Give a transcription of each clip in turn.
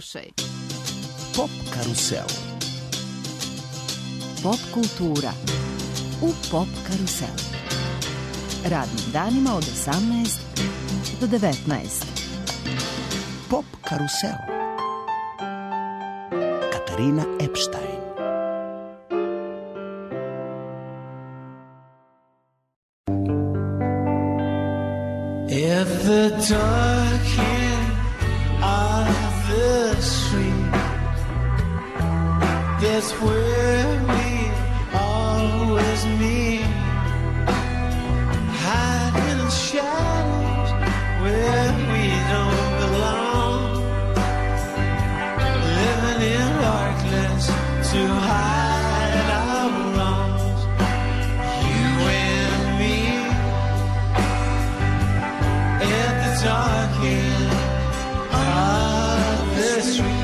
Slušaj. Pop karusel. Pop kultura u Pop karuselu. Radnim danima od 18 do 19. Pop karusel. Katarina Epstein. If the dark end of the street, that's where we always meet. Hide in the shadows where we don't belong, living in darkness to hide our wrongs. You and me at the dark end of the street.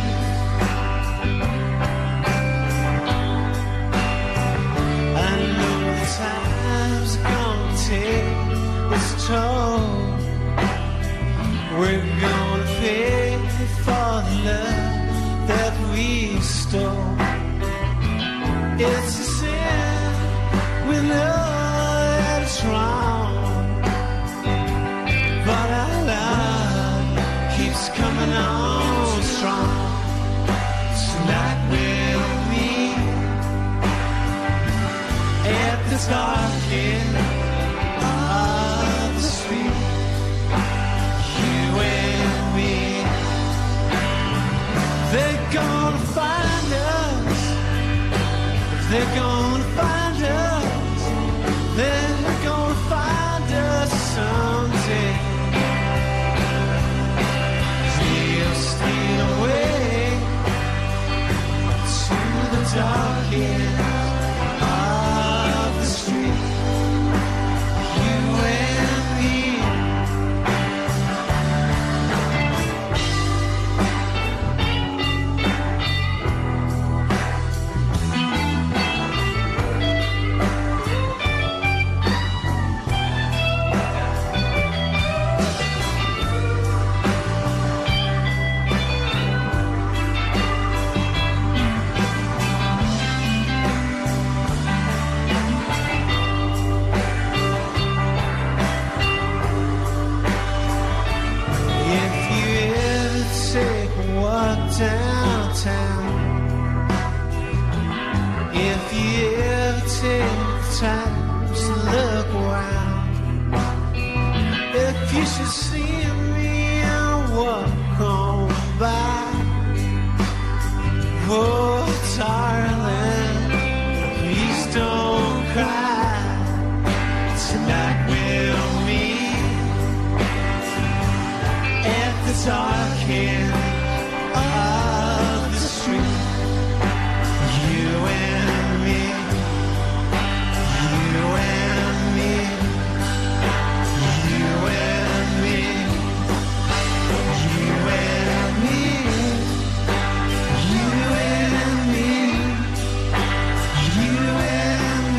I know the time's gonna take its toll. We're gonna pay for the love that we stole. It's a sin, we know that it's wrong, but our love keeps coming on strong. Tonight we'll meet at the dark end of the street. You and me, they're gonna find us. They're gonna find us. They're gonna find us someday. We'll steal away to the dark end of the street. You and me. If you ever take a walk downtown, if you ever take time to look around, if you should see me and walk on by, oh darling, please don't cry. Tonight we'll meet at the dark end of the street. You and me, you and me, you and me, you and me, you and me, you and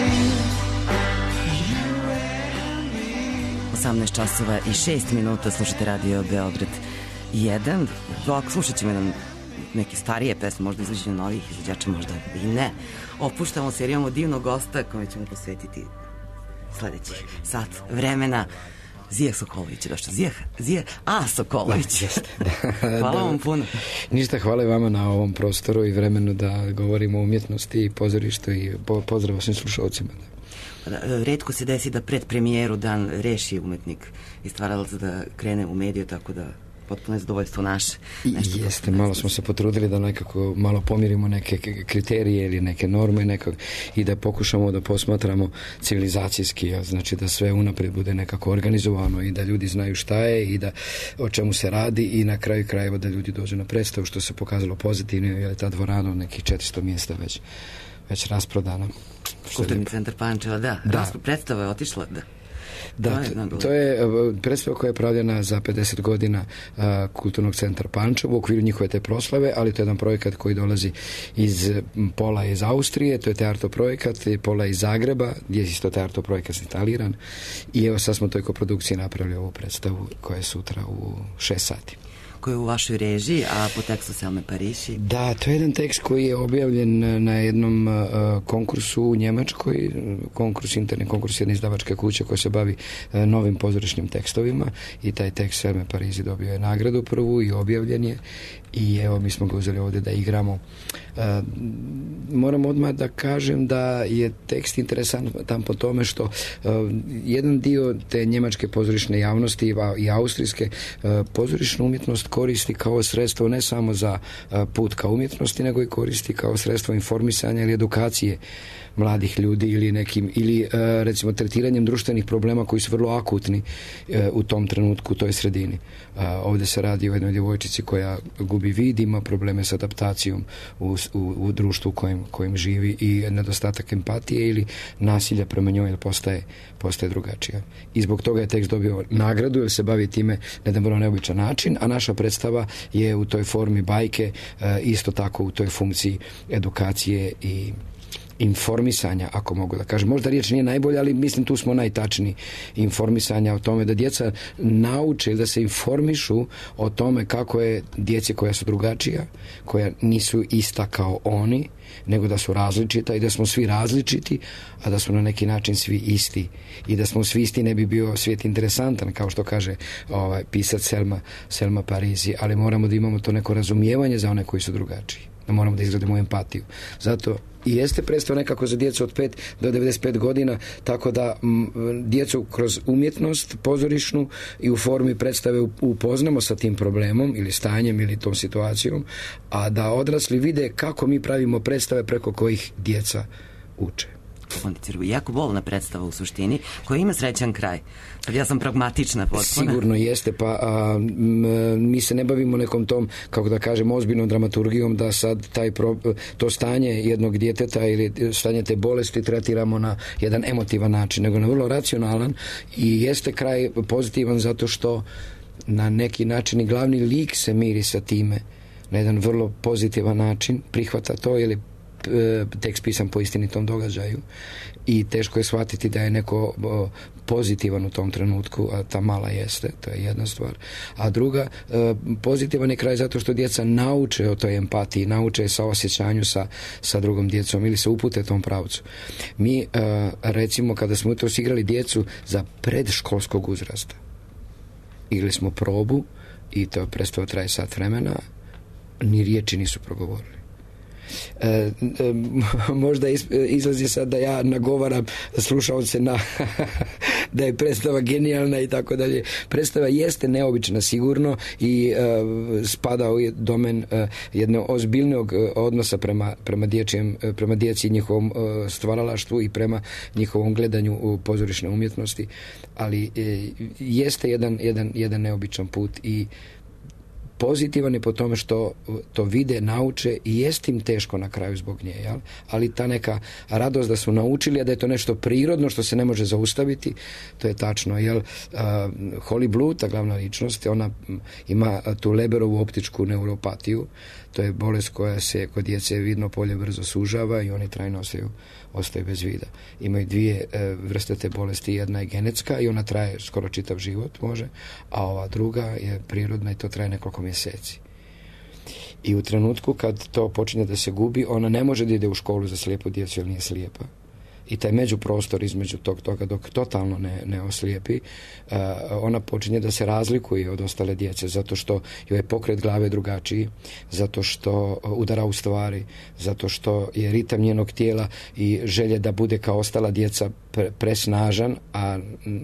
me, you and me. 18 časova i 6 minuta, slušate Radio Beograd 1. Slušat ćemo jedan neke starije pesme, možda izvođenje novih izvođača, možda i ne. Opuštamo se jer imamo divnog gosta kome ćemo posvetiti sledećih sat vremena. Zija Sokolović je došla. Zija Sokolović. Hvala vam puno. Ništa, hvala i vama na ovom prostoru i vremenu da govorimo o umjetnosti i pozorištu i pozdrav svim slušalcima. Retko se desi da pred premijeru dan reši umetnik i stvaralac da krene u mediju, tako da potpuno je zadovoljstvo naše. Jeste, malo smo se potrudili da nekako malo pomirimo neke kriterije ili neke norme nekog i da pokušamo da posmatramo civilizacijski, znači da sve unapred bude nekako organizovano i da ljudi znaju šta je i da o čemu se radi i na kraju krajeva da ljudi dođu na predstavu, što se pokazalo pozitivno, jer je ta dvorana nekih 400 mjesta već rasprodana. Kulturni centar Pančeva, da. Predstava je otišla, da. Da, to je predstava koja je pravljena za 50 godina Kulturnog centra Pančevo u okviru njihove te proslave, ali to je jedan projekat koji dolazi pola iz Austrije, to je teatro projekat, pola iz Zagreba, gdje je isto teatro projekat instaliran i evo sad smo toj koprodukciji napravili ovu predstavu koja je sutra u 6 sati. koji je u vašoj režiji, a po tekstu Selme Pariši. Da, to je jedan tekst koji je objavljen na jednom konkursu u Njemačkoj, interni konkurs jedne izdavačke kuće koja se bavi novim pozorišnim tekstovima, i taj tekst Selme Pariši dobio je nagradu prvu i objavljen je, i evo mi smo ga uzeli ovdje da igramo. Moram odmah da kažem da je tekst interesantan po tome što jedan dio te njemačke pozorišne javnosti i austrijske pozorišnu umjetnost koristi kao sredstvo ne samo za put ka umjetnosti, nego i koristi kao sredstvo informisanja ili edukacije mladih ljudi ili recimo tretiranjem društvenih problema koji su vrlo akutni u tom trenutku, u toj sredini. Ovdje se radi o jednoj djevojčici koja gubi vid, ima probleme s adaptacijom u društvu u kojem živi i nedostatak empatije ili nasilja prema njoj, jer postaje drugačija. I zbog toga je tekst dobio nagradu, jer se bavi time na jedan vrlo neobičan način, a naša predstava je u toj formi bajke, isto tako u toj funkciji edukacije i informisanja, ako mogu da kažem. Možda riječ nije najbolja, ali mislim tu smo najtačniji. Informisanja o tome da djeca nauče, da se informišu o tome kako je djeci koja su drugačija, koja nisu ista kao oni, nego da su različita i da smo svi različiti, a da su na neki način svi isti. I da smo svi isti ne bi bio svijet interesantan, kao što kaže pisac Selma Pariši, ali moramo da imamo to neko razumijevanje za one koji su drugačiji. Da moramo da izgradimo empatiju. Zato i jeste predstava nekako za djecu od 5 do 95 godina, tako da djecu kroz umjetnost pozorišnu i u formi predstave upoznamo sa tim problemom ili stanjem ili tom situacijom, a da odrasli vide kako mi pravimo predstave preko kojih djeca uče. Jako bolna predstava u suštini, koja ima srećan kraj. Ja sam pragmatična potpuno. Sigurno jeste, pa mi se ne bavimo nekom tom, kako da kažem, ozbiljnom dramaturgijom, da sad to stanje jednog djeteta ili stanje te bolesti tretiramo na jedan emotivan način, nego na vrlo racionalan, i jeste kraj pozitivan zato što na neki način i glavni lik se miri sa time na jedan vrlo pozitivan način, prihvata to, ili tekst pisan po istinitom događaju, i teško je shvatiti da je neko pozitivan u tom trenutku, a ta mala jeste, to je jedna stvar. A druga, pozitivan je kraj zato što djeca nauče o toj empatiji, nauče saosjećanju sa drugom djecom ili se upute tom pravcu. Mi, recimo, kada smo to igrali djecu za predškolskog uzrasta, igrali smo probu i to predstava traje sat vremena, ni riječi nisu progovorili. Možda izlazi sad da ja nagovaram slušalce na da je predstava genijalna i tako dalje. Predstava jeste neobična sigurno i spada u domen jednog ozbiljnog odnosa prema djeci i njihovom stvaralaštvu i prema njihovom gledanju u pozorišne umjetnosti, ali jeste jedan neobičan put i pozitivan je po tome što to vide, nauče i jest im teško na kraju zbog nje, jel? Ali ta neka radost da su naučili, a da je to nešto prirodno što se ne može zaustaviti, to je tačno, jel? Holly Blue, ta glavna ličnost, ona ima tu Leberovu optičku neuropatiju, to je bolest koja se kod djece vidno polje brzo sužava i oni trajno ostaju bez vida. Imaju dvije vrste te bolesti, jedna je genetska i ona traje skoro čitav život, može, a ova druga je prirodna i to traje nekoliko mjeseci. I u trenutku kad to počinje da se gubi, ona ne može da ide u školu za slijepu djecu jer nije slijepa. I taj međuprostor između toga dok totalno ne oslijepi, ona počinje da se razlikuje od ostale djece, zato što joj je pokret glave drugačiji, zato što udara u stvari, zato što je ritam njenog tijela i želje da bude kao ostala djeca presnažan, a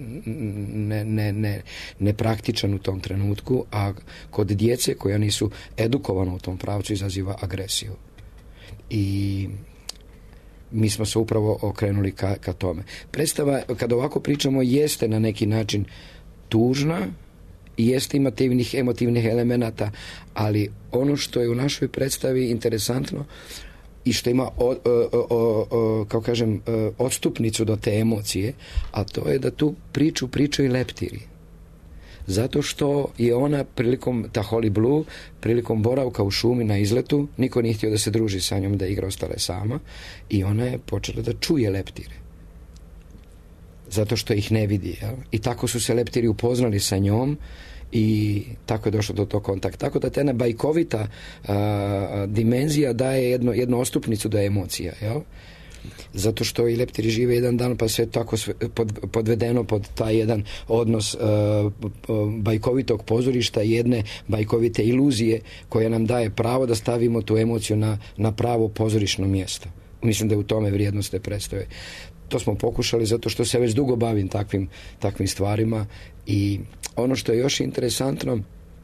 nepraktičan u tom trenutku, a kod djece koja nisu edukovana u tom pravcu izaziva agresiju. I mi smo se upravo okrenuli ka tome. Predstava, kada ovako pričamo, jeste na neki način tužna i jeste emotivnih elemenata, ali ono što je u našoj predstavi interesantno i što ima kao kažem odstupnicu do te emocije, a to je da tu pričaju leptiri. Zato što je ona ta Holly Blue, prilikom boravka u šumi na izletu, niko nije htio da se druži sa njom, da igra, ostala je sama, i ona je počela da čuje leptire. Zato što ih ne vidi. Jel? I tako su se leptiri upoznali sa njom i tako je došlo do tog kontakta. Tako da ta jedna bajkovita dimenzija daje jednu ostupnicu da je emocija, jel? Zato što i leptiri žive jedan dan, pa sve tako podvedeno pod taj jedan odnos bajkovitog pozorišta, jedne bajkovite iluzije koja nam daje pravo da stavimo tu emociju na pravo pozorišno mjesto. Mislim da je u tome vrijednost te predstave. To smo pokušali zato što se već dugo bavim takvim stvarima i ono što je još interesantno,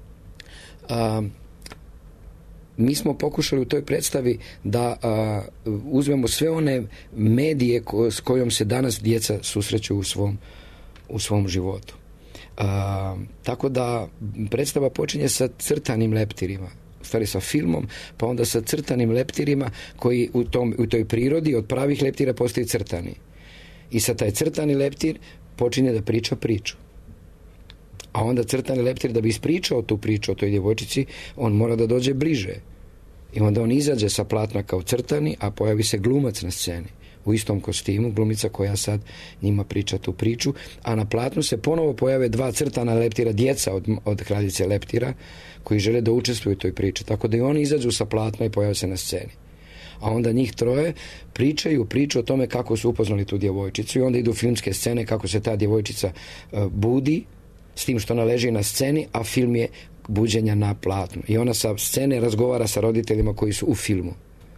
mi smo pokušali u toj predstavi da uzmemo sve one medije s kojom se danas djeca susreću u svom životu. Tako da predstava počinje sa crtanim leptirima, u stvari sa filmom, pa onda sa crtanim leptirima koji u toj prirodi od pravih leptira postaju crtani. I sa taj crtani leptir počinje da priča priču. A onda crtani leptir, da bi ispričao tu priču o toj djevojčici, on mora da dođe bliže. I onda on izađe sa platna kao crtani, a pojavi se glumac na sceni u istom kostimu, glumica koja sad njima priča tu priču, a na platnu se ponovo pojave dva crtana leptira, djeca od kraljice leptira, koji žele da učestvuju u toj priči. Tako da i oni izađu sa platna i pojave se na sceni. A onda njih troje priču o tome kako su upoznali tu djevojčicu i onda idu filmske scene kako se ta djevojčica budi, s tim što ona leži na sceni, a film je buđenja na platnu. I ona sa scene razgovara sa roditeljima koji su u filmu.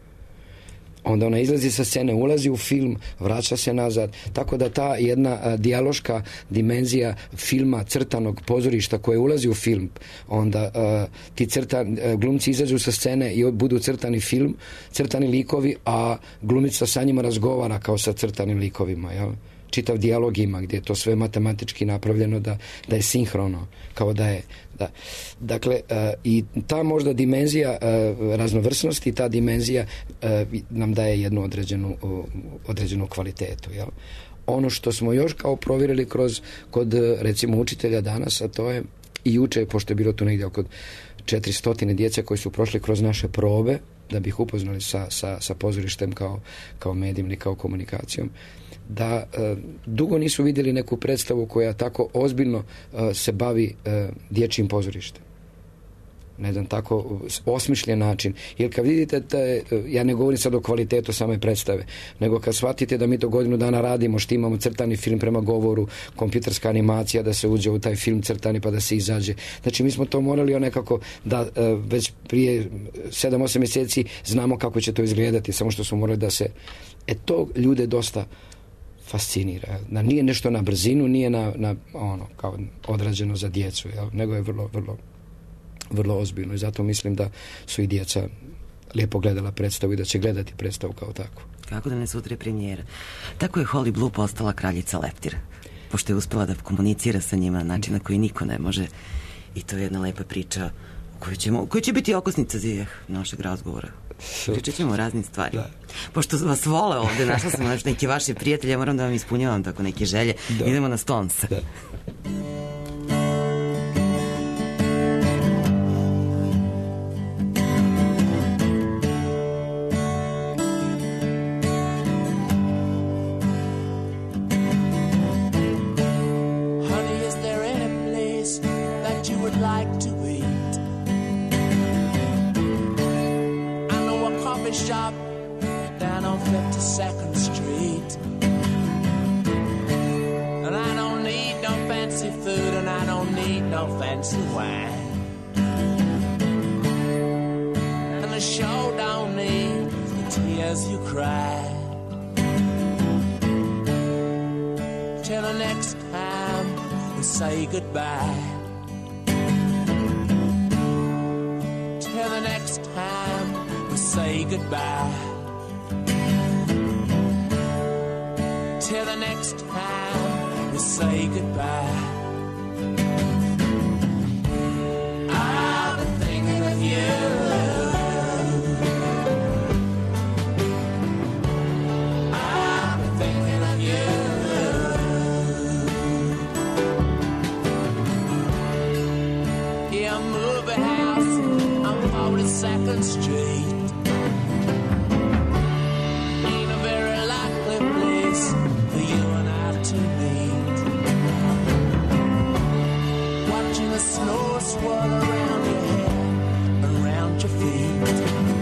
Onda ona izlazi sa scene, ulazi u film, vraća se nazad. Tako da ta jedna dijaloška dimenzija filma, crtanog pozorišta koje ulazi u film, onda ti glumci izađu sa scene i budu crtani likovi, a glumica sa njima razgovara kao sa crtanim likovima, jel? Čitav dijalog ima gdje je to sve matematički napravljeno da je sinhrono, kao da je. Dakle, i ta možda dimenzija raznovrsnosti, ta dimenzija nam daje jednu određenu kvalitetu. Jel? Ono što smo još kao provjerili kod recimo učitelja danas, a to je i juče, pošto je bilo tu negdje oko 400 djece koji su prošli kroz naše probe, da bi ih upoznali sa pozorištem kao medijem ili kao komunikacijom, da dugo nisu vidjeli neku predstavu koja tako ozbiljno se bavi dječjim pozorištem. Na jedan tako osmišljen način. Jer kad vidite, ja ne govorim sad o kvalitetu same predstave, nego kad shvatite da mi to godinu dana radimo, što imamo crtani film prema govoru, kompjuterska animacija, da se uđe u taj film crtani pa da se izađe. Znači mi smo to morali nekako da već prije 7-8 mjeseci znamo kako će to izgledati, samo što smo morali da se... to ljude dosta fascinira. Da nije nešto na brzinu, nije kao odrađeno za djecu, jel? Nego je vrlo, vrlo, vrlo ozbiljno i zato mislim da su i djeca lijepo gledala predstavu i da će gledati predstavu kao takvu. Kako da ne sutra premijera. Tako je Holly Blue postala kraljica leptira, pošto je uspjela da komunicira sa njima na način na koji niko ne može, i to je jedna lepa priča koja će biti okosnica za našeg razgovora. Pričat ćemo o raznim stvarima. Pošto vas vole ovdje, našla sam neki vaši prijatelji, ja moram da vam ispunjavam tako neke želje. Idemo na Stonesa. Shop down on 52nd Street, and I don't need no fancy food and I don't need no fancy wine, and the show don't need the tears you cry. Till the next time we say goodbye, till the next time say goodbye, till the next time we say goodbye. I've been thinking of you, I've been thinking of you. Yeah, a movie house on 42nd Street, watching the the snow swirl around your head and around your feet.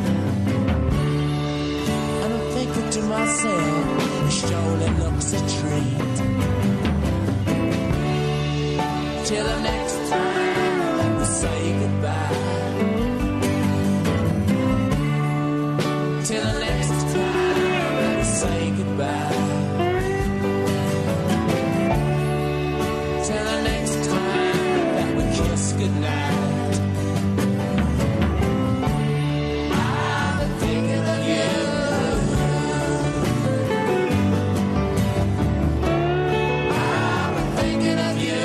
And I'm thinking to myself, it surely looks a treat. Till the next time we say goodbye. Till the next time we say goodbye. Till the next time that we kiss goodnight. I've been thinking of you. I've been thinking of you.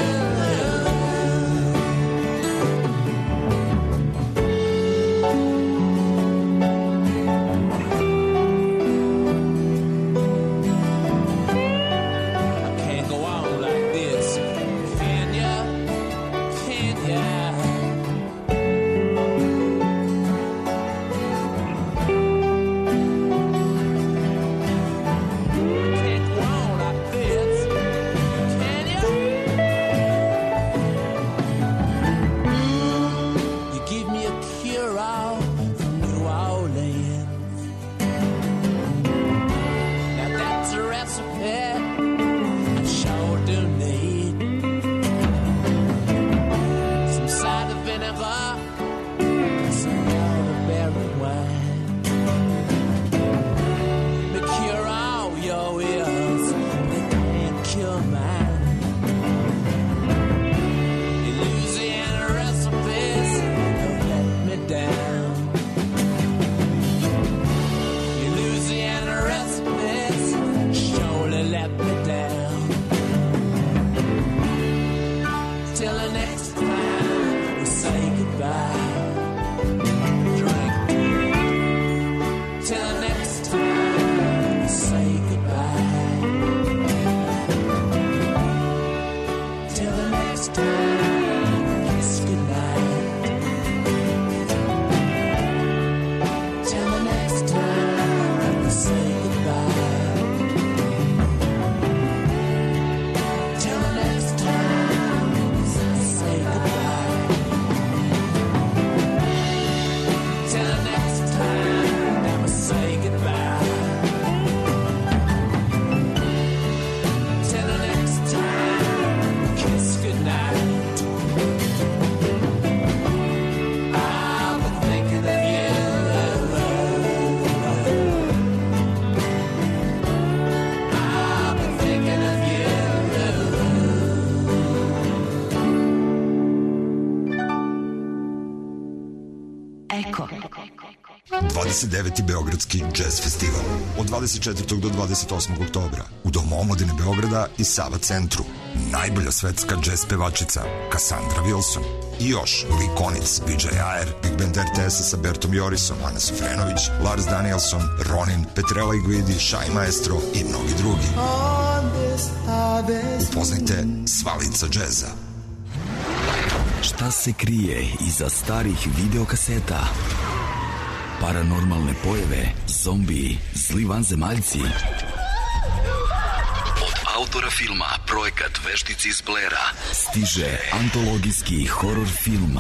Eko. 29. Beogradski jazz festival od 24. do 28. oktobra u Domu omladine Beograda i Sava centru. Najbolja svetska jazz pevačica Cassandra Wilson i još Lee Konitz, BJ Ayer, Big Band RTS sa Bertom Jorisom, Ana Sofrenović, Lars Danielson, Ronin, Petrella Iguidi, Shai Maestro i mnogi drugi. Upoznajte sva lica džeza. Šta se krije iza starih videokaseta? Paranormalne pojave, zombiji, zli vanzemaljci. Od autora filma Projekat Veštici iz Blera stiže antologijski horor film.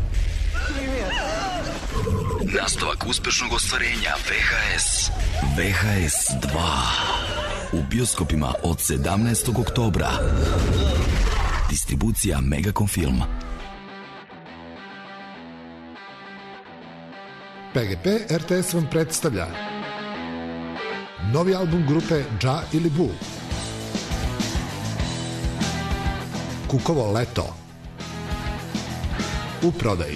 Nastavak uspešnog ostvarenja VHS. VHS 2. U bioskopima od 17. oktobra. Distribucija Megacom Film. PGP RTS vam predstavlja novi album grupe Dža ili Bu, Kukovo leto, u prodaji.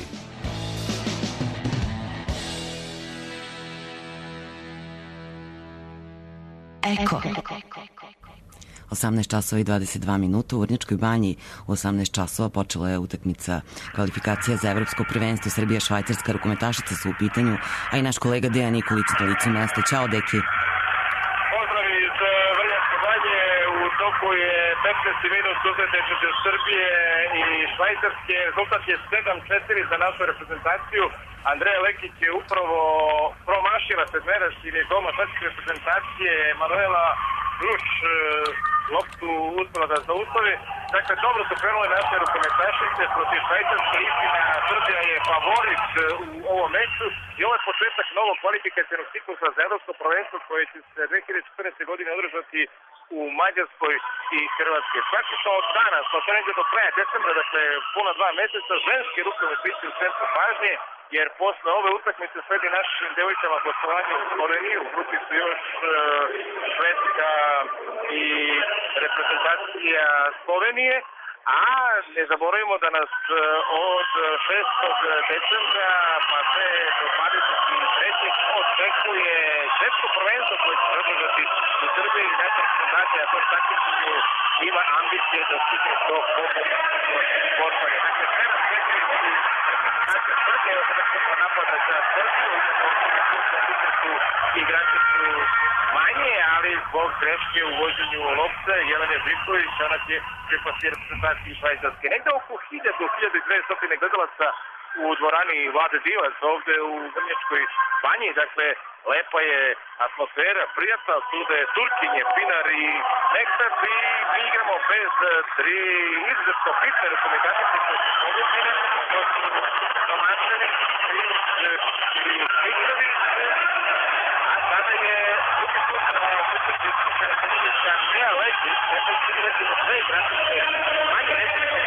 Eko. 18 časova i 22 minuta u Vrnjačkoj banji. U 18 časova počela je utakmica kvalifikacija za evropsko prvenstvo. Srbija, Švajcarska, rukometašice su u pitanju, a i naš kolega Dejan Nikolić na licu mesta. Ćao, deki. Pozdrav iz Vrnjačke banje. U toku je 15. minut susreta između Srbije i Švajcarske. Rezultat je 7-4 za našu reprezentaciju. Andreja Lekić je upravo promašila sedmeraš ili je gol švajcarske reprezentacije. Manuela Gruš loptu uspela da zaustavi. Dakle, dobro su krenule naše rukometašice protiv Švajcarske. Istina, Srbija je favorit u ovom meču i ovo je početak novog kvalifikacionog ciklusa za evropsko prvenstvo koje će se 2014. godine održati u Mađarskoj i Hrvatskoj. Praktično od danas, pa to negdje do kraja decembra, dakle puna 2 meseca, ženski rukomet biće u centru pažnje, jer posle ove utakmice sledi našim devojkama gostovanje u Sloveniji. U grupi su još Švedska i reprezentacija Slovenije, a ne zaboravimo da nas od 6. decembra pa sve do 23. očekuje svetsko prvenstvo koje će održati u Srbiji i naša reprezentacija, a to taktično ima ambicije da stigne do pobjedničkog sportanja. Dakle, sve nas čekaju naše Srbije, kada napada za Srbiju, igrači su manje, ali zbog greške u vođenju lopte Jelene Živković, ona će pripasti reprezentaciji Švajcarske. Negde oko 1200 gledalaca u dvorani Vlade Divac, ovde u Vrnjačkoj banji, dakle, lepa je atmosfera, prijatna, sude Turkinje, Pinar i Neksat i mi igramo bez 3 izuzetno bitne rekomendatice koje su pogođene, to su domaćeni i Mikrovi, a sada je Andreja Lekić, sve igračice manje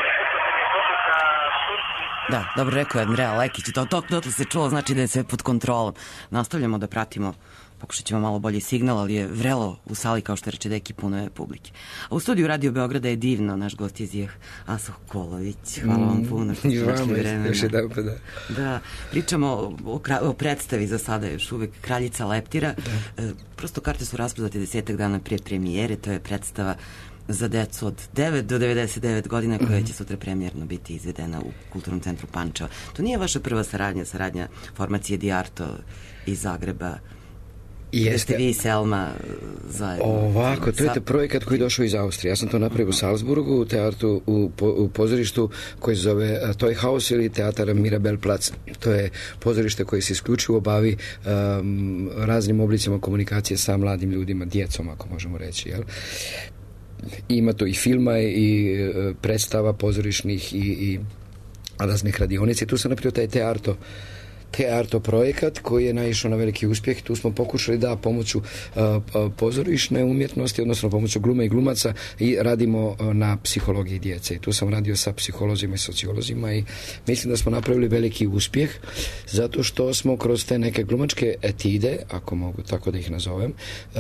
Da, dobro rekao je Andreja Lekić, to se čulo, znači da je sve pod kontrolom. Nastavljamo da pratimo, pokušat ćemo malo bolji signal, ali je vrelo u sali, kao što reče, deki puno je publike. A u studiju Radio Beograda je divno, naš gost je Zijah Aso Kolović. Hvala vam puno što ste našli vremena. Da, pričamo o predstavi za sada još uvek Kraljica leptira. Prosto karte su rasprodate 10 dana prije premijere, to je predstava za decu od 9 do 99 godina koja će sutra premijerno biti izvedena u Kulturnom centru Pančeva. To nije vaša prva saradnja formacije Diarto iz Zagreba? Jeste vi i Selma zajedno? Ovako, to je projekat koji je došao iz Austrije. Ja sam to napravio u Salzburgu, u teatru, u pozorištu koji se zove Toy House ili teatar Mirabelplatz. To je pozorište koje se isključivo bavi raznim oblicima komunikacije sa mladim ljudima, djecom, ako možemo reći, jel? Ima to i filma i predstava pozorišnih i raznih radionica. Tu sam napravio taj Tearto projekat koji je naišao na veliki uspjeh. Tu smo pokušali da pomoću pozorišne umjetnosti, odnosno pomoću glume i glumaca, i radimo na psihologiji djece. I tu sam radio sa psiholozima i sociolozima i mislim da smo napravili veliki uspjeh zato što smo kroz te neke glumačke etide, ako mogu tako da ih nazovem,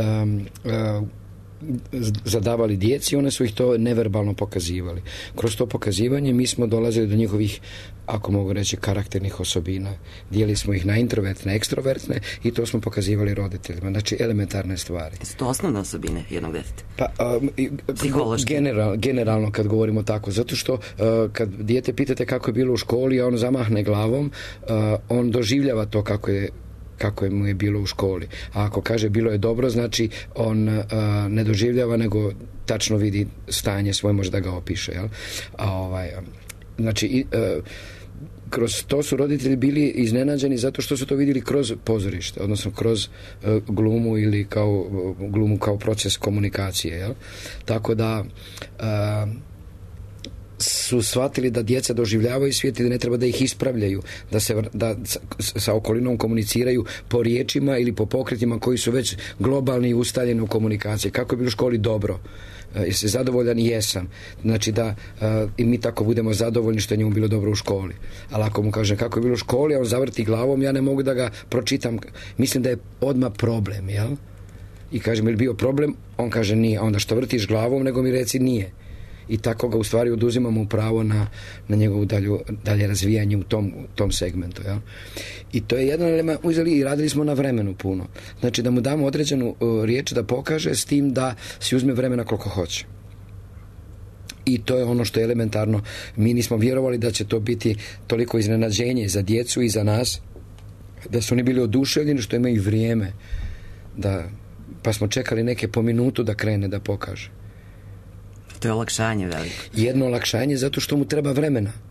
zadavali djeci, one su ih to neverbalno pokazivali. Kroz to pokazivanje mi smo dolazili do njihovih, ako mogu reći, karakternih osobina. Dijeli smo ih na introvertne, ekstrovertne i to smo pokazivali roditeljima. Znači, elementarne stvari. Su to osnovne osobine jednog djeteta? Pa, generalno kad govorimo tako, zato što kad dijete pitate kako je bilo u školi, a on zamahne glavom, on doživljava to kako mu je bilo u školi. A ako kaže bilo je dobro, znači on ne doživljava, nego tačno vidi stanje svoje, može da ga opiše. Jel? Znači, kroz to su roditelji bili iznenađeni zato što su to vidjeli kroz pozorište, odnosno kroz glumu ili glumu kao proces komunikacije. Jel? Tako da su shvatili da djeca doživljavaju svijet i da ne treba da ih ispravljaju, da sa okolinom komuniciraju po riječima ili po pokretima koji su već globalni i ustaljeni u komunikaciji. Kako je bilo u školi? Dobro. Jesi zadovoljan? Jesam. Znači da i mi tako budemo zadovoljni što je njemu bilo dobro u školi. Ali ako mu kažem kako je bilo u školi, a on zavrti glavom, ja ne mogu da ga pročitam. Mislim da je odmah problem, jel? I kažem, je li bio problem? On kaže nije. Onda što vrtiš glavom, nego mi reci nije. I tako ga u stvari oduzimamo pravo na njegovu dalje razvijanje u tom segmentu. Ja? I to je jedan element, uzeli i radili smo na vremenu puno. Znači da mu damo određenu riječ da pokaže, s tim da si uzme vremena koliko hoće. I to je ono što je elementarno. Mi nismo vjerovali da će to biti toliko iznenađenje za djecu i za nas, da su oni bili oduševljeni što imaju vrijeme. Pa smo čekali neke po minutu da krene da pokaže. To je olakšanje veliko. Jedno olakšanje zato što mu treba vremena.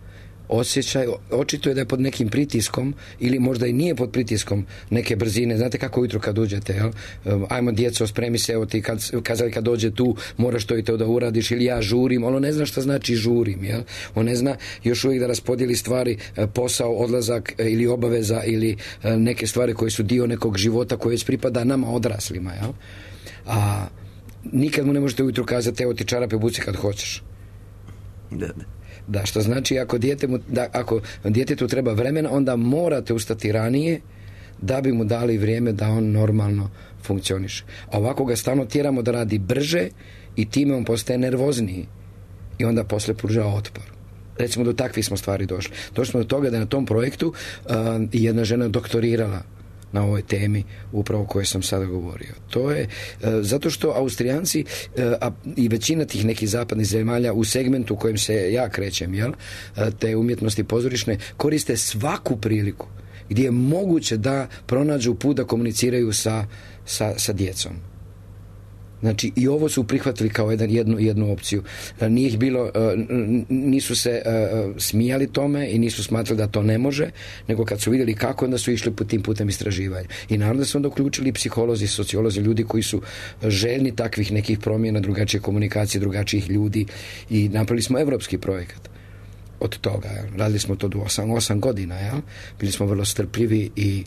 osjećaj, očito je da je pod nekim pritiskom ili možda i nije pod pritiskom neke brzine. Znate kako ujutro kad uđete, jel? Ajmo djeco, spremi se, evo ti kazali kad dođe tu moraš to i to da uradiš, ili ja žurim, ono ne zna šta znači žurim, jel? On ne zna još uvijek da raspodijeli stvari, posao, odlazak ili obaveza ili neke stvari koje su dio nekog života koje već pripada nama odraslima, jel? A nikad mu ne možete ujutro kazati evo ti čarape buci kad hoćeš. Da, što znači ako djetetu treba vremena, onda morate ustati ranije da bi mu dali vrijeme da on normalno funkcioniše. A ovako ga stalno tjeramo da radi brže i time on postaje nervozniji i onda poslije pruža otpor. Recimo do takvih smo stvari došli. Došli smo do toga da je na tom projektu jedna žena doktorirala na ovoj temi upravo o kojoj sam sada govorio. To je zato što Austrijanci i većina tih nekih zapadnih zemalja u segmentu u kojem se ja krećem, jel, te umjetnosti pozorišne, koriste svaku priliku gdje je moguće da pronađu put da komuniciraju sa djecom. Znači i ovo su prihvatili kao jednu opciju. Nije ih bilo, nisu se smijali tome i nisu smatrali da to ne može, nego kad su vidjeli kako, onda su išli tim putem istraživanja. I naravno da su onda uključili psiholozi, sociolozi, ljudi koji su željni takvih nekih promjena, drugačije komunikacije, drugačijih ljudi, i napravili smo evropski projekat od toga. Radili smo to do 8 godina, jel? Bili smo vrlo strpljivi i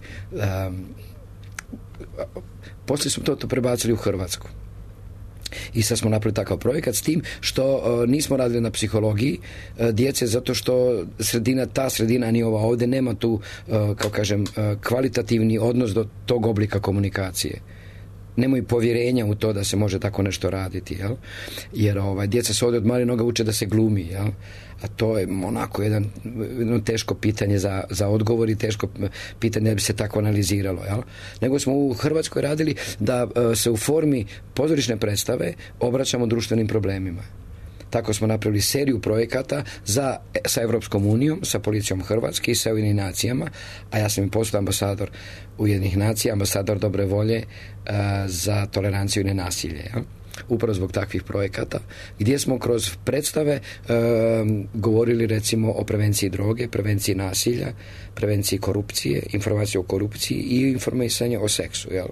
poslije smo to prebacili u Hrvatsku. I sad smo napravili takav projekat s tim što nismo radili na psihologiji djece, zato što ta sredina ni ova ovdje nema tu, kao kažem, kvalitativni odnos do tog oblika komunikacije. Nemaju povjerenja u to da se može tako nešto raditi, jel? Jer djeca se ovdje od malih noga uče da se glumi, jel? A to je onako jedno teško pitanje za odgovor i teško pitanje da bi se tako analiziralo, jel? Nego smo u Hrvatskoj radili da se u formi pozorišne predstave obraćamo društvenim problemima. Tako smo napravili seriju projekata sa Europskom unijom, sa policijom Hrvatske i sa Ujedinjenim nacijama, a ja sam i postao ambasador Ujedinjenih nacija, ambasador dobre volje za toleranciju i nenasilje. Ja? Upravo zbog takvih projekata, gdje smo kroz predstave govorili recimo o prevenciji droge, prevenciji nasilja, prevenciji korupcije, informacije o korupciji i informisanje o seksu. Jel?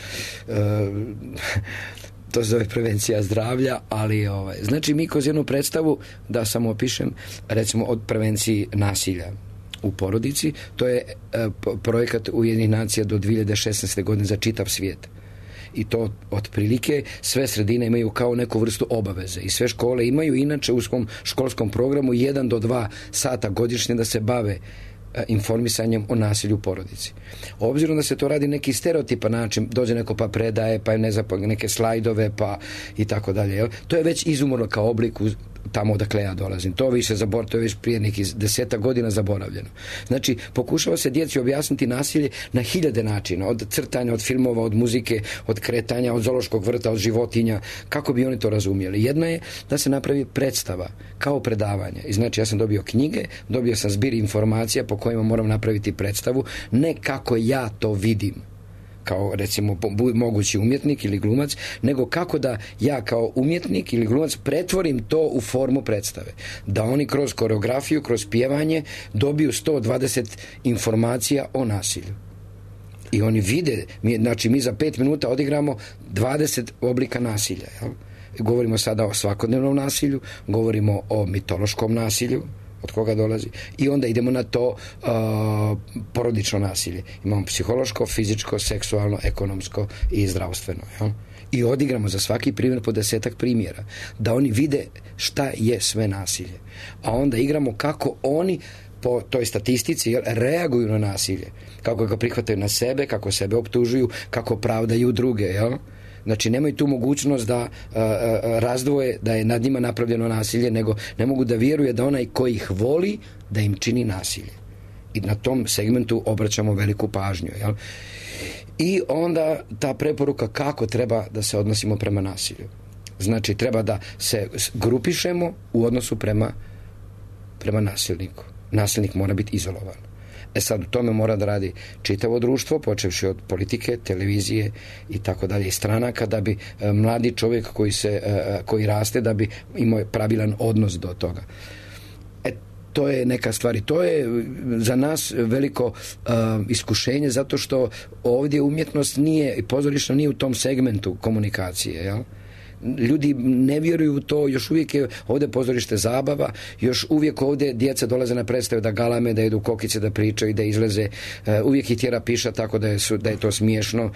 To se zove prevencija zdravlja, ali znači mi kroz jednu predstavu, da samo opišem, recimo od prevenciji nasilja u porodici, to je projekat Ujedinjenih nacija do 2016. godine za čitav svijet. I to otprilike sve sredine imaju kao neku vrstu obaveze i sve škole imaju inače u svom školskom programu 1 do 2 sata godišnje da se bave informisanjem o nasilju u porodici. Obzirom da se to radi neki stereotipan način, dođe neko pa predaje, pa ne znam, neke slajdove, pa i tako dalje. To je već izumrlo kao oblik tamo odakle ja dolazim. To je već prije nekih 10 godina zaboravljeno. Znači, pokušava se djeci objasniti nasilje na 1000 načina, od crtanja, od filmova, od muzike, od kretanja, od zoološkog vrta, od životinja, kako bi oni to razumjeli. Jedna je da se napravi predstava kao predavanje. I znači, ja sam dobio knjige, dobio sam zbir informacija po kojima moram napraviti predstavu, ne kako ja to vidim kao recimo mogući umjetnik ili glumac, nego kako da ja kao umjetnik ili glumac pretvorim to u formu predstave. Da oni kroz koreografiju, kroz pjevanje dobiju 120 informacija o nasilju. I oni vide, znači mi za 5 minuta odigramo 20 oblika nasilja. Jel? Govorimo sada o svakodnevnom nasilju, govorimo o mitološkom nasilju, od koga dolazi, i onda idemo na to porodično nasilje. Imamo psihološko, fizičko, seksualno, ekonomsko i zdravstveno. Jel? I odigramo za svaki primjer po 10 primjera, da oni vide šta je sve nasilje. A onda igramo kako oni po toj statistici reaguju na nasilje, kako ga prihvataju na sebe, kako sebe optužuju, kako pravdaju druge, jel? Znači, nemaju tu mogućnost da razdvoje da je nad njima napravljeno nasilje, nego ne mogu da vjeruje da onaj koji ih voli, da im čini nasilje. I na tom segmentu obraćamo veliku pažnju. Jel? I onda ta preporuka kako treba da se odnosimo prema nasilju. Znači, treba da se grupišemo u odnosu prema nasilniku. Nasilnik mora biti izolovan. Sad u tome mora da radi čitavo društvo, počevši od politike, televizije i tako dalje, i stranaka, da bi mladi čovjek koji raste, da bi imao pravilan odnos do toga. To je neka stvar i to je za nas veliko iskušenje, zato što ovdje umjetnost nije, pozorišna nije u tom segmentu komunikacije, jel? Ljudi ne vjeruju u to, još uvijek je ovdje pozorište zabava, još uvijek ovdje djeca dolaze na predstave da galame, da jedu kokice, da pričaju, da izleze, uvijek ih tjera piša tako da je to smiješno.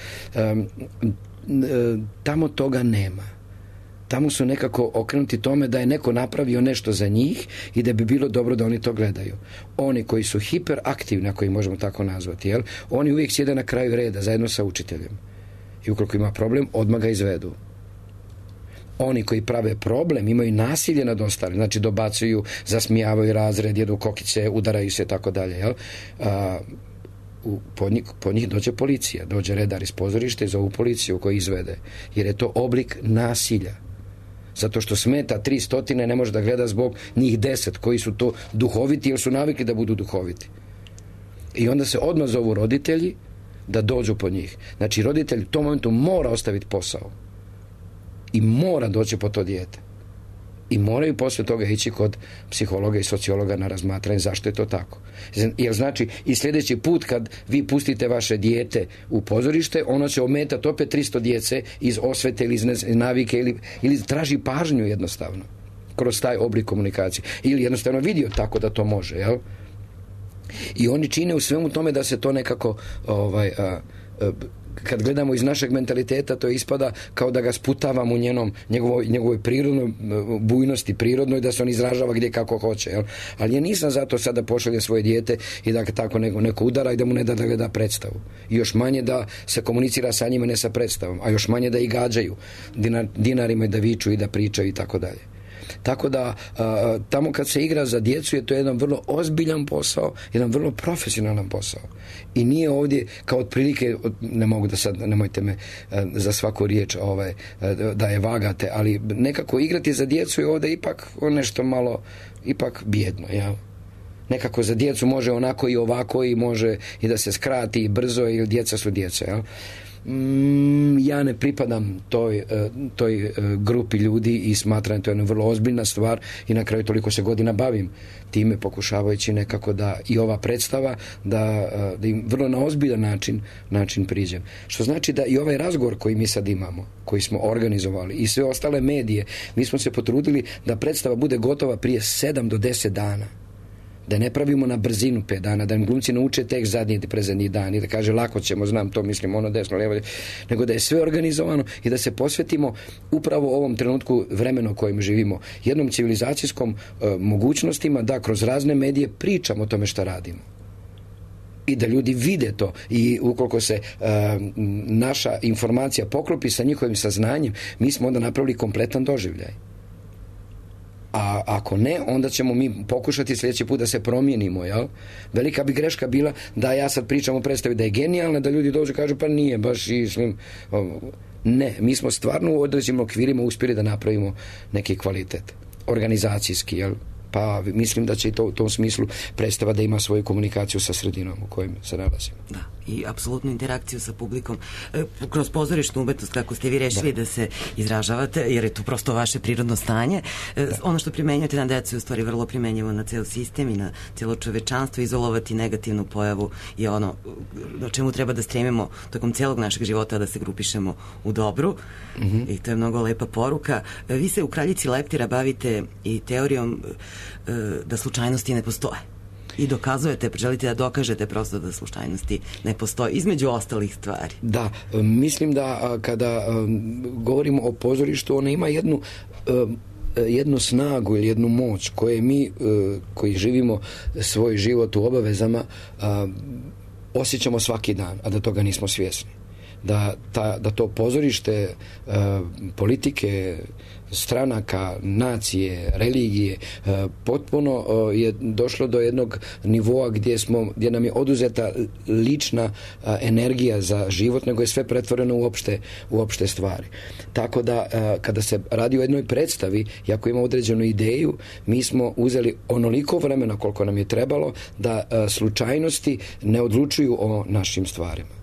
Tamo toga nema. Tamo su nekako okrenuti tome da je neko napravio nešto za njih i da bi bilo dobro da oni to gledaju. Oni koji su hiperaktivni, ako ih možemo tako nazvati, jel? Oni uvijek sjede na kraju reda zajedno sa učiteljem. I ukoliko ima problem, odmah ga izvedu. Oni koji prave problem imaju nasilje nad ostalim, znači dobacuju, zasmijavaju razred, jedu kokice, udaraju se, tako dalje, jel? Po njih dođe policija, dođe redar iz pozorišta i zovu policiju koji izvede, jer je to oblik nasilja. Zato što smeta 300, ne može da gleda zbog njih 10 koji su to duhoviti, jer su navikli da budu duhoviti. I onda se odmah zovu roditelji da dođu po njih. Znači roditelj u tom momentu mora ostaviti posao i mora doći po to dijete. I moraju poslije toga ići kod psihologa i sociologa na razmatranje zašto je to tako. Jer znači i sljedeći put kad vi pustite vaše dijete u pozorište, ono će ometati opet 300 djece iz osvete ili iz navike ili traži pažnju jednostavno kroz taj oblik komunikacije. Ili jednostavno vidio tako da to može, jel? I oni čine u svemu tome da se to nekako kad gledamo iz našeg mentaliteta, to ispada kao da ga sputavamo u njegovoj prirodnoj bujnosti, prirodnoj, da se on izražava gdje kako hoće. Jel? Ali ja nisam zato sad da pošalje svoje dijete i da tako neko udara i da mu ne da gleda predstavu. I još manje da se komunicira sa njima, ne sa predstavom. A još manje da ih gađaju dinarima i da viču i da pričaju i tako dalje. Tako da tamo kad se igra za djecu je to jedan vrlo ozbiljan posao, jedan vrlo profesionalan posao. I nije ovdje kao otprilike, ne mogu da sad, nemojte me za svaku riječ da je vagate, ali nekako igrati za djecu je ovdje ipak nešto malo ipak bijedno, jel? Nekako za djecu može onako i ovako i može i da se skrati i brzo, jer djeca su djeca, jel? Ja ne pripadam toj grupi ljudi i smatram to je jedna vrlo ozbiljna stvar i na kraju toliko se godina bavim time, pokušavajući nekako da i ova predstava da im vrlo na ozbiljan način priđem. Što znači da i ovaj razgovor koji mi sad imamo, koji smo organizovali i sve ostale medije, mi smo se potrudili da predstava bude gotova prije 7 do 10 dana. Da ne pravimo na brzinu 5 dana, da im glumci nauče tek zadnji i prezadnji dan i da kaže lako ćemo, znam to, mislim ono desno, lijevo, nego da je sve organizovano i da se posvetimo upravo ovom trenutku vremena u kojem živimo, jednom civilizacijskom mogućnostima da kroz razne medije pričamo o tome šta radimo. I da ljudi vide to i ukoliko se naša informacija poklopi sa njihovim saznanjem, mi smo onda napravili kompletan doživljaj. A ako ne, onda ćemo mi pokušati sljedeći put da se promijenimo, jel? Velika bi greška bila da ja sad pričam o predstavi da je genijalna, da ljudi dođu i kažu pa nije baš ne, mi smo stvarno u određenim okvirima uspjeli da napravimo neki kvalitet organizacijski, jel? Pa mislim da će i to u tom smislu predstava da ima svoju komunikaciju sa sredinom u kojem se nalazimo. Da, i apsolutnu interakciju sa publikom. Kroz pozorišnu umetnost, kako ste vi rešili da se izražavate, jer je to prosto vaše prirodno stanje. Ono što primenjujete na decu je u stvari vrlo primenjivo na ceo sistem i na cijelo čovečanstvo. Izolovati negativnu pojavu je ono o čemu treba da stremimo tokom cijelog našeg života, da se grupišemo u dobru. I to je mnogo lepa poruka. Vi se u Kraljici leptira bavite i teorijom da slučajnosti ne postoje. I dokazujete, želite da dokažete prosto da slučajnosti ne postoje, između ostalih stvari. Da, mislim da kada govorimo o pozorištu, ona ima jednu snagu ili jednu moć koje mi koji živimo svoj život u obavezama osjećamo svaki dan, a da toga nismo svjesni. Da to pozorište, politike, stranaka, nacije, religije, potpuno je došlo do jednog nivoa gdje nam je oduzeta lična energija za život, nego je sve pretvoreno u opšte stvari. Tako da kada se radi o jednoj predstavi, ako ima određenu ideju, mi smo uzeli onoliko vremena koliko nam je trebalo da slučajnosti ne odlučuju o našim stvarima.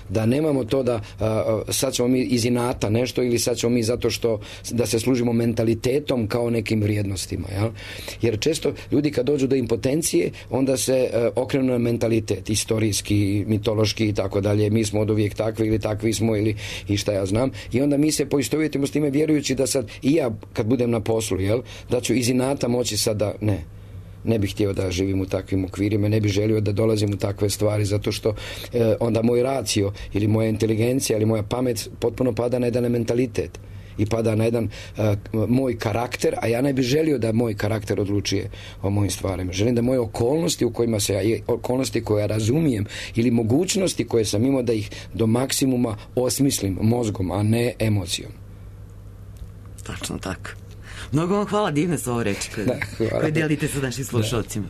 Da nemamo to da sad ćemo mi iz inata nešto ili sad ćemo mi zato što da se služimo mentalitetom kao nekim vrijednostima. Jel? Jer često ljudi kad dođu do impotencije onda se okrenu na mentalitet, istorijski, mitološki i tako dalje. Mi smo od uvijek takvi ili takvi smo ili i šta ja znam. I onda mi se poistovjetimo s time vjerujući da sad i ja kad budem na poslu, jel, da ću iz inata moći sad da ne bih htio da živim u takvim okvirima, ne bih želio da dolazim u takve stvari zato što onda moj racio ili moja inteligencija ili moja pamet potpuno pada na jedan mentalitet i pada na jedan moj karakter, a ja ne bih želio da moj karakter odlučuje o mojim stvarima. Želim da moje okolnosti u kojima se okolnosti koje ja razumijem ili mogućnosti koje sam imao da ih do maksimuma osmislim mozgom, a ne emocijom. Tačno tako. Mnogo vam hvala, divne su ovo reči koje delite sa našim slušalcima.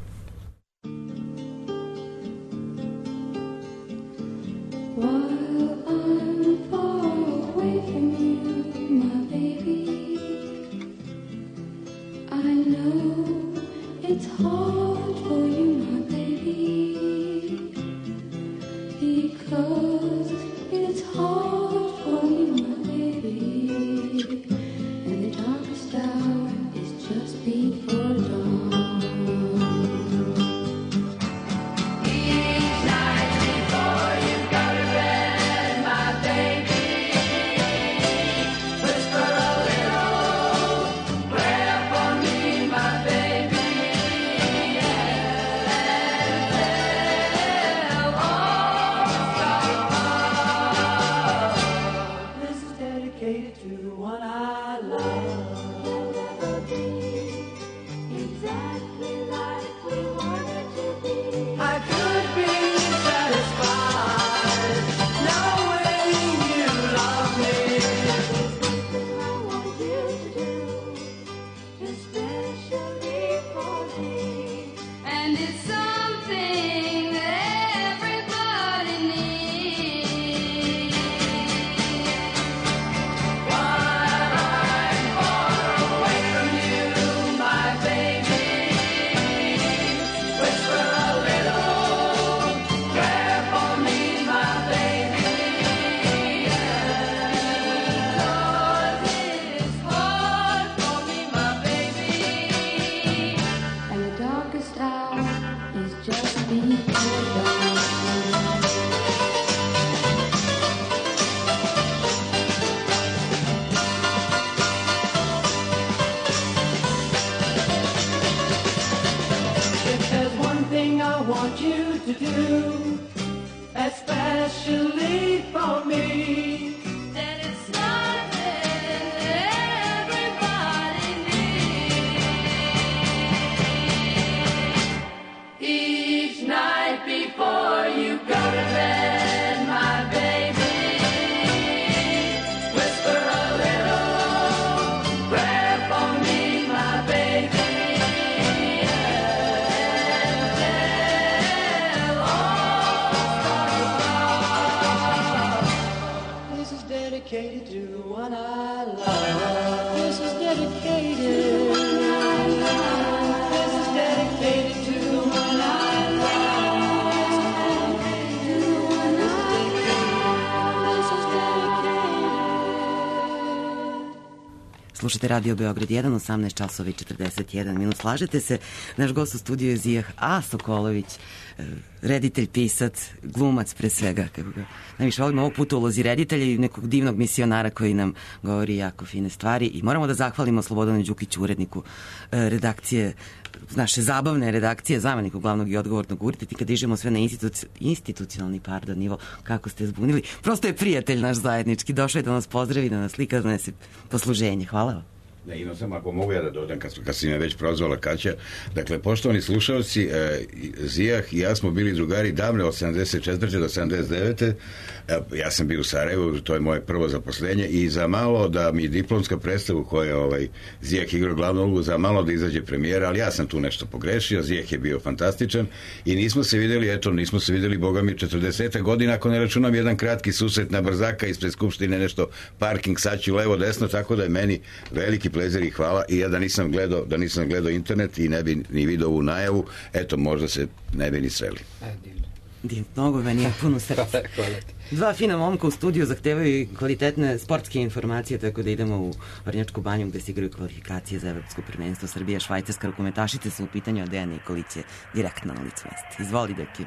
Slušate Radio Beograd 1, 18 časova i 41 minut. Slažete se, naš gost u studiju je Zijah A. Sokolović, reditelj, pisac, glumac pre svega. Kako ga najviše volimo ovog puta ulozi reditelja i nekog divnog misionara koji nam govori jako fine stvari. I moramo da zahvalimo Slobodanu Đukiću, uredniku redakcije, naše zabavne redakcije, zameniku glavnog i odgovornog urednika. Dižemo sve na institucionalni nivo, kako ste zbunili. Prosto je prijatelj naš zajednički. Došao je da nas pozdravi, da nas slika, da nas posluženje. Hvala vam. Da, imam sam, ako mogu ja da dodam, kad si me već prozvala Kaća. Dakle, poštovani slušalci, Zijah i ja smo bili drugari davne od 74. do 79. Ja sam bio u Sarajevu, to je moje prvo zaposlenje i za malo da mi diplomska predstava koja je Zijah igrao glavnu ulogu, za malo da izađe premijera, ali ja sam tu nešto pogrešio, Zijah je bio fantastičan i nismo se videli, boga mi, 40 godina, ako ne računam jedan kratki susret na brzaka ispred Skupštine, nešto parking, saću levo, desno, tako da je meni veliki plezer i hvala. I ja da nisam gledao internet i ne bi ni video ovu najavu, eto, možda se ne bi ni sreli. Mnogo meni je puno srca. Dva fina momka u studiju zahtevaju i kvalitetne sportske informacije, tako da idemo u Vrnjačku banju gde se igraju kvalifikacije za evropsko prvenstvo Srbija, Švajcarska. Rukometašice su u pitanju, a Dejan Nikolić je direktno na licu mesta. Izvoli, Deki.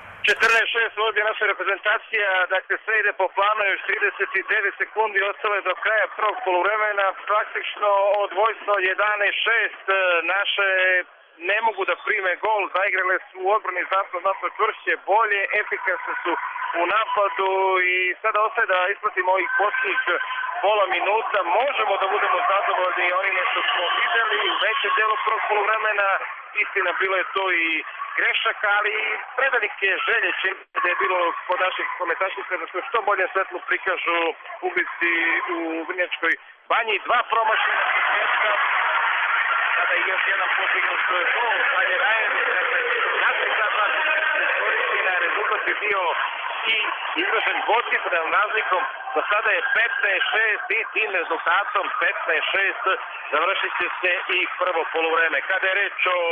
14:06 ovdje naša reprezentacija, dakle sve ide po planu, još 39 sekundi ostalo je do kraja prvog poluvremena, praktično odvojstvo 11:6, naše ne mogu da prime gol, zaigrale su u odbrani znatno čvršće, bolje, efikasne su u napadu i sada ostaje da ispratimo ovih posljednjih pola minuta. Možemo da budemo zadovoljni onime što smo videli u većem delu prvog poluvremena. Istina, bilo je to i grešaka, ali prevelike želje će da je bilo kod naših komentašica da se što bolje svetlu prikažu publici u Vrnjačkoj banji. Dva promašena mjesta, sada i još jedan postignut gol, dalje Rajević, dakle, naši sada iskoristila rezultat je bio i izražen dvocifrenom razlikom. Do sada je 15:6 i tim rezultatom 15:6 završit će se i prvo poluvreme. Kada je reč o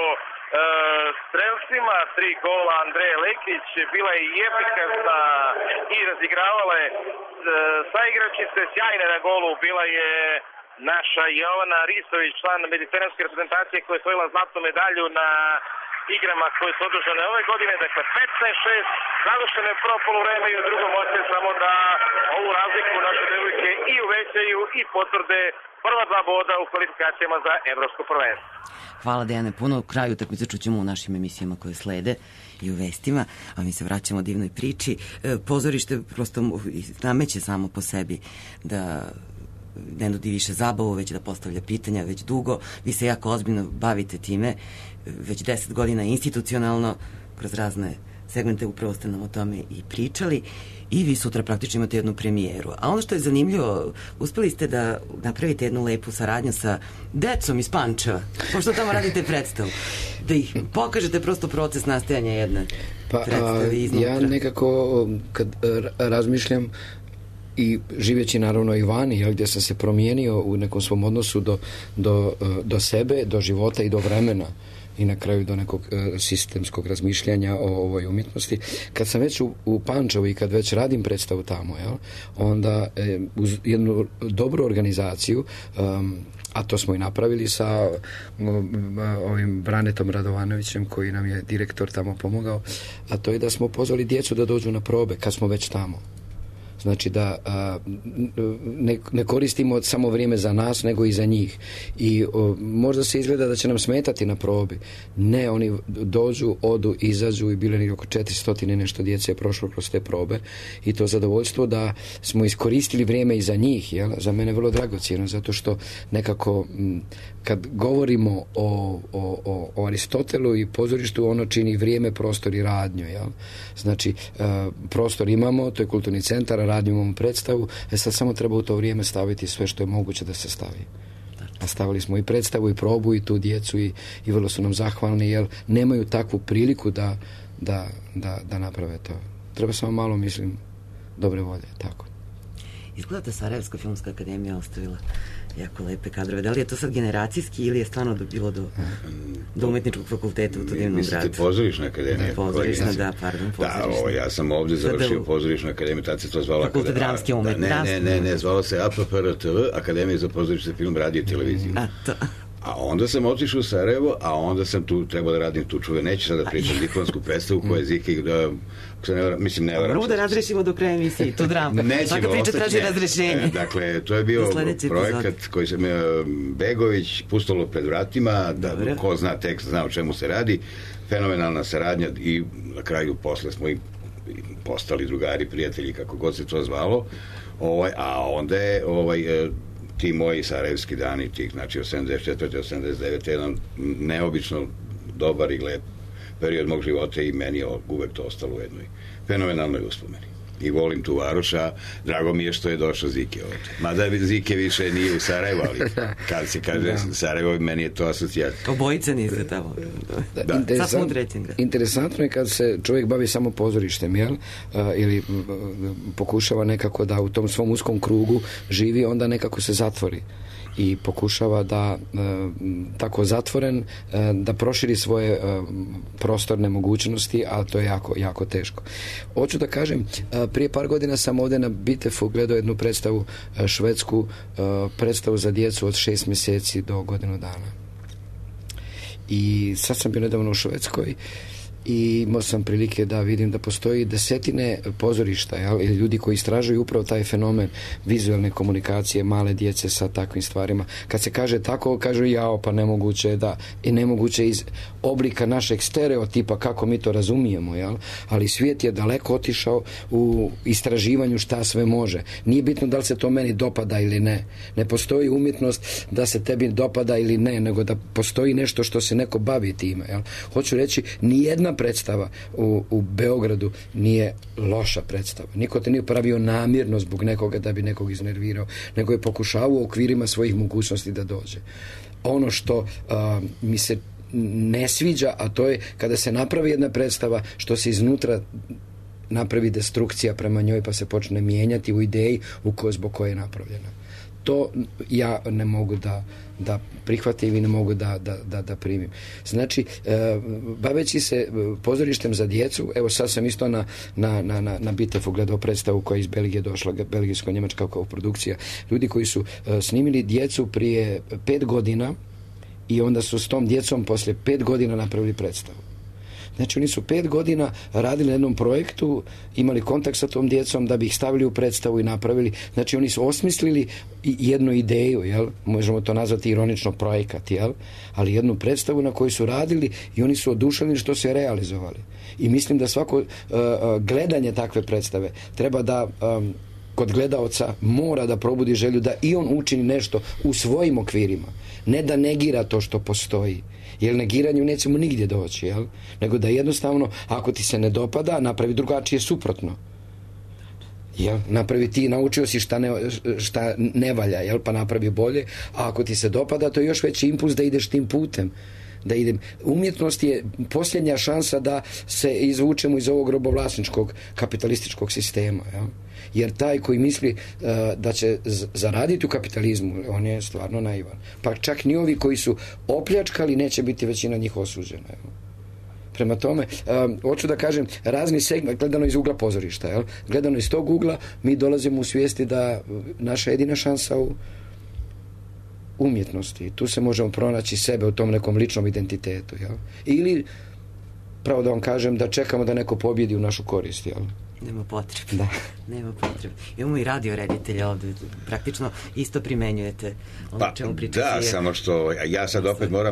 strelstvima, 3 gola Andreje Lekić, bila je i efikasna i razigravala je saigračice, sjajna na golu, bila je naša Jovana Risović, član mediteranske reprezentacije koja je osvojila zlatnu medalju na igrama koje su održane ove godine. Dakle, 15:6, završeno je prvo poluvreme i u drugom ostaje samo da ovu razliku naše devojke i uvećaju i potvrde prva 2 boda u kvalifikacijama za evropsko prvenstvo. Hvala, Dejane, puno. Kraju utakmice čućemo u našim emisijama koje slede i u vestima, a mi se vraćamo divnoj priči. Pozorište prosto nameće samo po sebi da ne nudi više zabavu, već da postavlja pitanja već dugo. Vi se jako ozbiljno bavite time, već 10 godina institucionalno, kroz razne segmente, upravo ste nam o tome i pričali, i vi sutra praktično imate jednu premijeru. A ono što je zanimljivo, uspeli ste da napravite jednu lepu saradnju sa decom iz Pančeva, pošto tamo radite predstavu, da ih pokažete prosto proces nastajanja jedne predstave iznutra. Ja nekako, kad razmišljam, i živeći naravno i vani, gdje sam se promijenio u nekom svom odnosu do sebe, do života i do vremena i na kraju do nekog sistemskog razmišljanja o ovoj umjetnosti. Kad sam već u Pančevu i kad već radim predstavu tamo, onda uz jednu dobru organizaciju, a to smo i napravili sa ovim Branetom Radovanovićem koji nam je direktor tamo pomogao, a to je da smo pozvali djecu da dođu na probe kad smo već tamo. Znači da ne koristimo samo vrijeme za nas, nego i za njih. I možda se izgleda da će nam smetati na probi. Ne, oni dođu, odu, izađu i bilo je oko 400 nešto djece je prošlo kroz te probe i to zadovoljstvo da smo iskoristili vrijeme i za njih, jel? Za mene je vrlo dragocjeno, zato što nekako kad govorimo o Aristotelu i pozorištu, ono čini vrijeme, prostor i radnju, jel? Znači, prostor imamo, to je kulturni centar, radimo predstavu, sad samo treba u to vrijeme staviti sve što je moguće da se stavi. A stavili smo i predstavu i probu i tu djecu i vrlo su nam zahvalni, jer nemaju takvu priliku da naprave to. Treba samo malo, mislim, dobre volje, tako. Izgleda Sarajevska filmska akademija ostavila jako lepe kadrove. Da li je to sad generacijski ili je stvarno bilo do umetničkog fakulteta u to divnom gradu? Mislite pozorišna akademija? Pozorišna, da, pardon, pozorišna. Da, ja sam ovdje završio pozorišnu akademiju, tad se to zvala... Fakultet dramske umetnosti. Ne, zvalo se APPRTV, Akademija za pozorište, film, radio i televiziju. A onda sam otišao u Sarajevo, a onda sam tu trebao da radim tu čuve. Neću sada da pričam diplomsku predstavu koja je Ziki, mislim, ne varam. Moramo da razrešimo do kraja emisije, tu dramu. Svaka priča traži razrešenje. Dakle, to je bio projekat koji sam Begović pustilo pred vratima, da ko zna tekst, zna o čemu se radi. Fenomenalna saradnja i na kraju posle smo i postali drugari, prijatelji, kako god se to zvalo. A onda je ti moji sarajevski dani, znači 84. 89. jedan neobično dobar i lep period mog života i meni je uvek to ostalo u jednoj fenomenalnoj uspomeni. I volim tu Varoša, drago mi je što je došao Zike ovdje. Mada Zike više nije u Sarajevu, ali kad se kaže Sarajevo, meni je to asocijacija. Obojice niste tamo. Interesantno je kad se čovjek bavi samo pozorištem, jel? Ili pokušava nekako da u tom svom uskom krugu živi, onda nekako se zatvori. i pokušava da tako zatvoren da proširi svoje prostorne mogućnosti, a to je jako, jako teško. Hoću da kažem, prije par godina sam ovdje na Bitefu gledao jednu predstavu švedsku, predstavu za djecu od 6 mjeseci do godinu dana. I sad sam bio nedavno u Švedskoj i imao sam prilike da vidim da postoji desetine pozorišta, ili ljudi koji istražuju upravo taj fenomen vizualne komunikacije male djece sa takvim stvarima. Kad se kaže tako, kažu jao, pa nemoguće da, i nemoguće iz oblika našeg stereotipa kako mi to razumijemo, ali svijet je daleko otišao u istraživanju šta sve može. Nije bitno da li se to meni dopada ili ne. Ne postoji umjetnost da se tebi dopada ili ne, nego da postoji nešto što se neko bavi time. Hoću reći, nijedna predstava u Beogradu nije loša predstava. Niko te nije pravio namjerno zbog nekoga da bi nekog iznervirao, nego je pokušavao u okvirima svojih mogućnosti da dođe. Ono što mi se ne sviđa, a to je kada se napravi jedna predstava što se iznutra napravi destrukcija prema njoj pa se počne mijenjati u ideji zbog koje je napravljena. To ja ne mogu da prihvatim i ne mogu da primim. Znači, baveći se pozorištem za djecu, evo sad sam isto na Bitefu gledao predstavu koja je iz Belgije došla, belgijsko-njemačka produkcija. Ljudi koji su snimili djecu prije 5 godina i onda su s tom djecom poslije 5 godina napravili predstavu. Znači, oni su 5 godina radili na jednom projektu, imali kontakt sa tom djecom da bi ih stavili u predstavu i napravili. Znači, oni su osmislili jednu ideju, možemo to nazvati ironično projekat, ali jednu predstavu na kojoj su radili i oni su oduševljeni što su je realizovali. I mislim da svako gledanje takve predstave treba da kod gledaoca mora da probudi želju da i on učini nešto u svojim okvirima. Ne da negira to što postoji. Jer negiranju nećemo nigdje doći, nego da jednostavno, ako ti se ne dopada, napravi drugačije suprotno. Napravi ti, naučio si šta ne valja, pa napravi bolje, a ako ti se dopada, to je još veći impuls da ideš tim putem. Umjetnost je posljednja šansa da se izvučemo iz ovog robovlasničkog kapitalističkog sistema. Jer taj koji misli da će zaraditi u kapitalizmu, on je stvarno naivan. Pa čak ni ovi koji su opljačkali neće biti većina njih osuđena. Prema tome, hoću da kažem, razni segment, gledano iz ugla pozorišta, gledano iz tog ugla, mi dolazimo u svijesti da naša jedina šansa u umjetnosti, tu se možemo pronaći sebe u tom nekom ličnom identitetu. Ili, pravo da vam kažem, da čekamo da neko pobjedi u našu korist. Nema potrebe. Nema potrebe. Imamo i radio reditelja ovdje, praktično isto primenjujete ono čemu priča. Da, samo što ja sad opet moram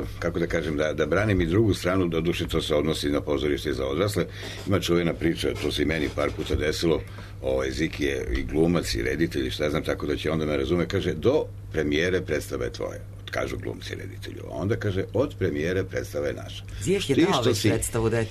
da branim i drugu stranu, doduše to se odnosi na pozorište za odrasle. Ima čuvena priča, to se i meni par puta desilo, Ziki je i glumac i reditelj, šta znam, tako da će onda me razume, kaže, do premijere predstava je tvoja. Kažu glumci reditelju. A onda kaže, od premijere predstava je naša. Zijeh je dao već predstavu deci.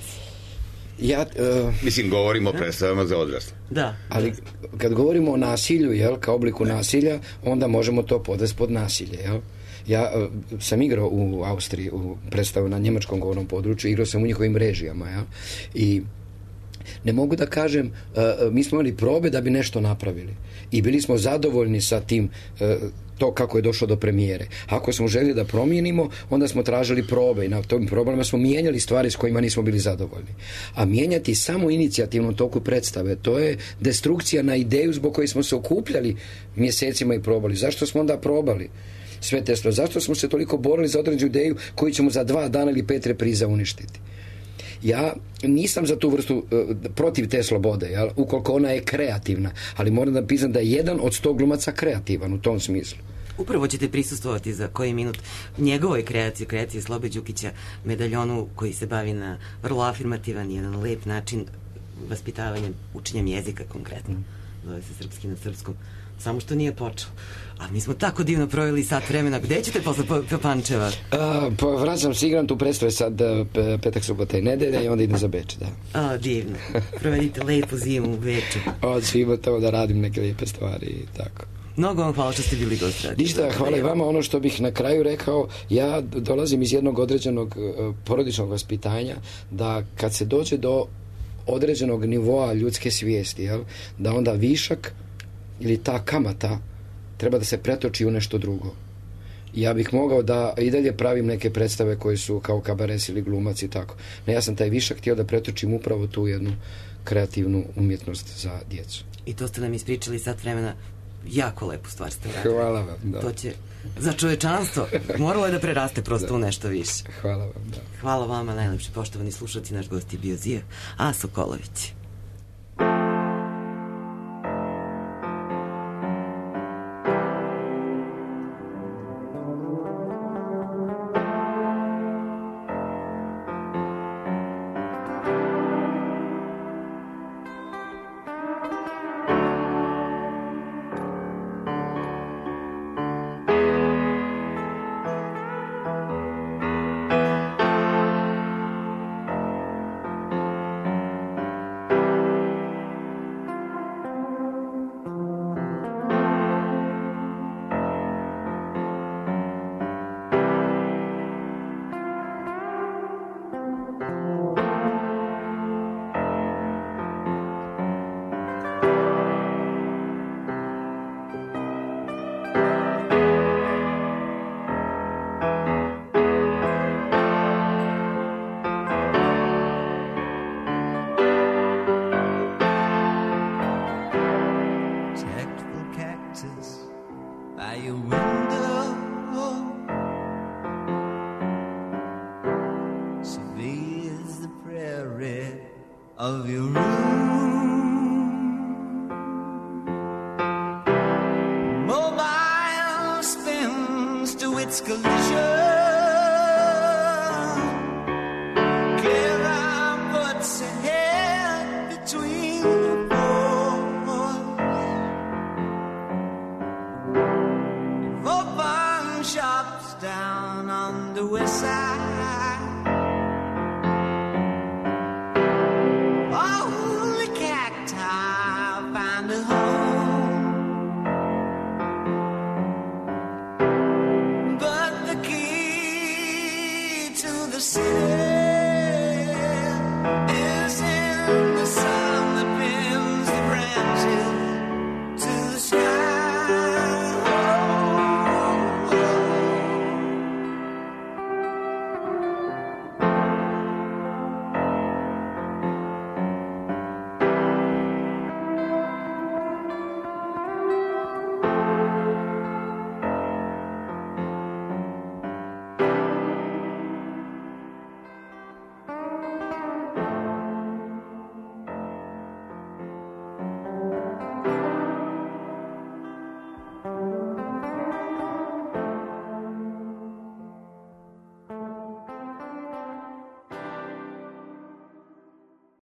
Mislim, govorimo o predstavama za odrasle. Da. Ali kad govorimo o nasilju, kao obliku nasilja, onda možemo to podvesti pod nasilje, Ja sam igrao u Austriji u predstavu na njemačkom govornom području, igrao sam u njihovim režijama, i ne mogu da kažem, mi smo imali probe da bi nešto napravili i bili smo zadovoljni sa tim, to kako je došlo do premijere. Ako smo željeli da promijenimo, onda smo tražili probe i na tom probama smo mijenjali stvari s kojima nismo bili zadovoljni. A mijenjati samo inicijativno toku predstave, to je destrukcija na ideju zbog koje smo se okupljali mjesecima i probali. Zašto smo onda probali sve te stvari? Zašto smo se toliko borili za određenu ideju koju ćemo za 2 dana ili 5 repriza uništiti? Ja nisam za tu vrstu protiv te slobode, ukoliko ona je kreativna, ali moram da priznam da je jedan od 100 glumaca kreativan u tom smislu. Upravo ćete prisustvovati za koji minut njegovoj kreaciji Slobe Đukića, medaljonu koji se bavi na vrlo afirmativan i jedan lep način vaspitavanjem, učenjem jezika konkretno. Zove se srpski na srpskom. Samo što nije počeo. A mi smo tako divno proveli sat vremena. Gde ćete posle Pančeva? Pa vraćam se, igram tu predstave sad petak, subota i nedelja i onda idem za Beč, da. Divno. Provedite lepu zimu u Beču. Svima to da radim neke lijepe stvari i tako. Mnogo vam hvala što ste bili gost. Ništa, hvala i vama. Ono što bih na kraju rekao, ja dolazim iz jednog određenog porodičnog vaspitanja, da kad se dođe do određenog nivoa ljudske svijesti, da onda višak ili ta kamata treba da se pretoči u nešto drugo. Ja bih mogao da i dalje pravim neke predstave koje su kao kabares ili glumac i tako. Ne, ja sam taj višak htio da pretočim upravo tu jednu kreativnu umjetnost za djecu. I to ste nam ispričali sat vremena. Jako lepu stvar ste uradili. Hvala vam, da. To će za čovečanstvo moralo je da preraste prosto u nešto više. Hvala vam, da. Hvala vama, najlepši poštovani slušalci. Naš gost je bio Zijah A. Sokolović. Collision